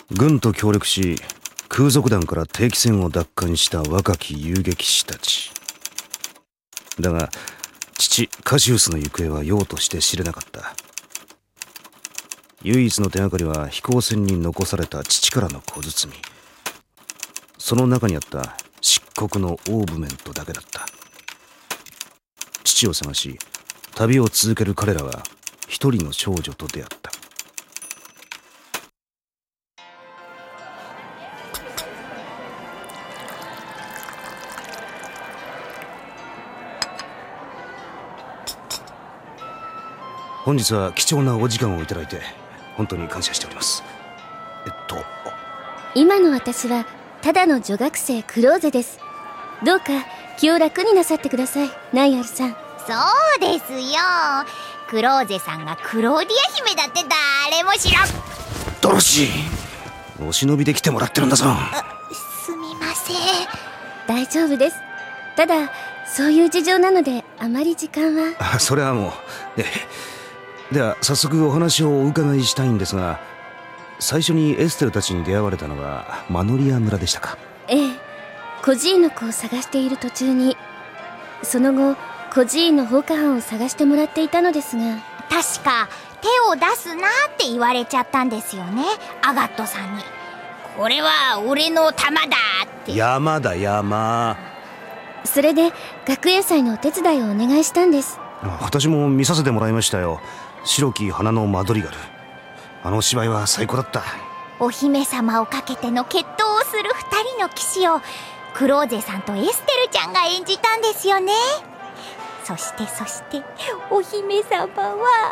軍と協力し空賊団から定期船を奪還した若き遊撃士たちだが、父カシウスの行方はようとして知れなかった。唯一の手がかりは飛行船に残された父からの小包。その中にあった漆黒のオーブメントだけだった。父を探し旅を続ける彼らは一人の少女と出会った。本日は貴重なお時間をいただいて本当に感謝しております。 今の私はただの女学生クローゼです。どうか気を楽になさってください、ナイアルさん。 そうですよ、クローゼさんがクローディア姫だって誰も知らん。 ドロシー、お忍びで来てもらってるんだぞ。 すみません。 大丈夫です。ただそういう事情なのであまり時間は。 それはもうでは早速お話をお伺いしたいんですが、最初にエステルたちに出会われたのはマノリア村でしたか？ ええ、コジーの子を探している途中に、その後コジーの放火犯を探してもらっていたのですが、 確か手を出すなって言われちゃったんですよね、アガットさんに。これは俺の玉だって。 山だ山。 それで学園祭のお手伝いをお願いしたんです。 私も見させてもらいましたよ、白き花のマドリガル。あの芝居は最高だった。 お姫様をかけての決闘をする2人の騎士をクローゼさんとエステルちゃんが演じたんですよね。そしてお姫様は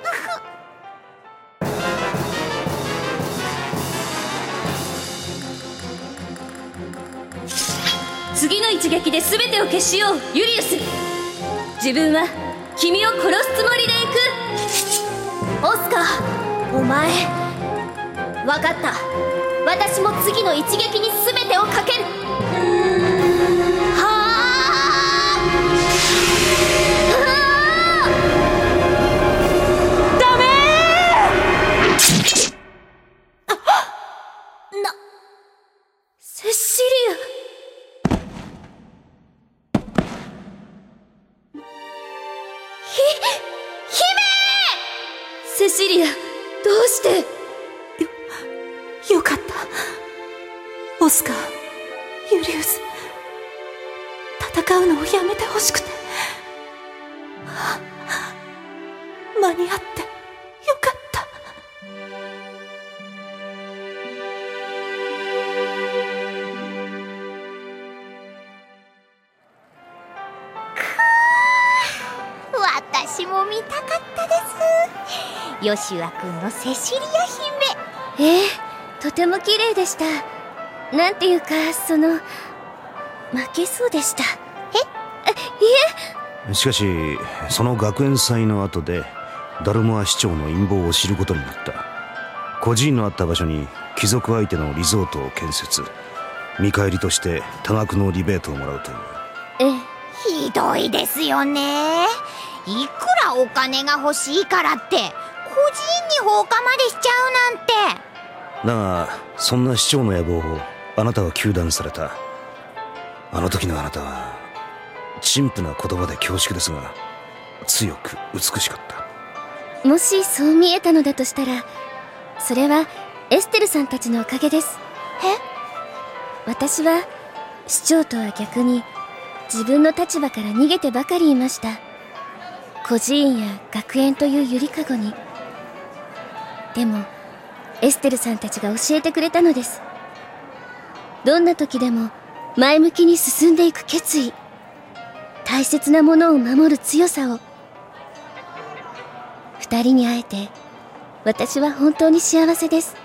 次の一撃で全てを消しよう、ユリウス。自分は君を殺すつもりで行く。オスカー、お前分かった。私も次の一撃に全てをかける。ダメセシリア。セシリア、どうして？ よかった。オスカー、ユリウス、戦うのをやめてほしくて。間に合ってよかった。 私も見たかったです、ヨシュア君のセシリア姫。 とても綺麗でした。なんていうか、負けそうでした。いしかしその学園祭の後でダルモア市長の陰謀を知ることになった。孤児院のあった場所に貴族相手のリゾートを建設、見返りとして多額のリベートをもらうという。 ひどいですよね。いくらお金が欲しいからって個人に放火までしちゃうなんて。 だがそんな市長の野望をあなたは糾弾された。あの時のあなたは陳腐な言葉で恐縮ですが強く美しかった。 もしそう見えたのだとしたら、それはエステルさんたちのおかげです。私は市長とは逆に自分の立場から逃げてばかりいました。孤児院や学園というゆりかごに。でもエステルさんたちが教えてくれたのです。どんな時でも前向きに進んでいく決意、大切なものを守る強さを。二人に会えて私は本当に幸せです。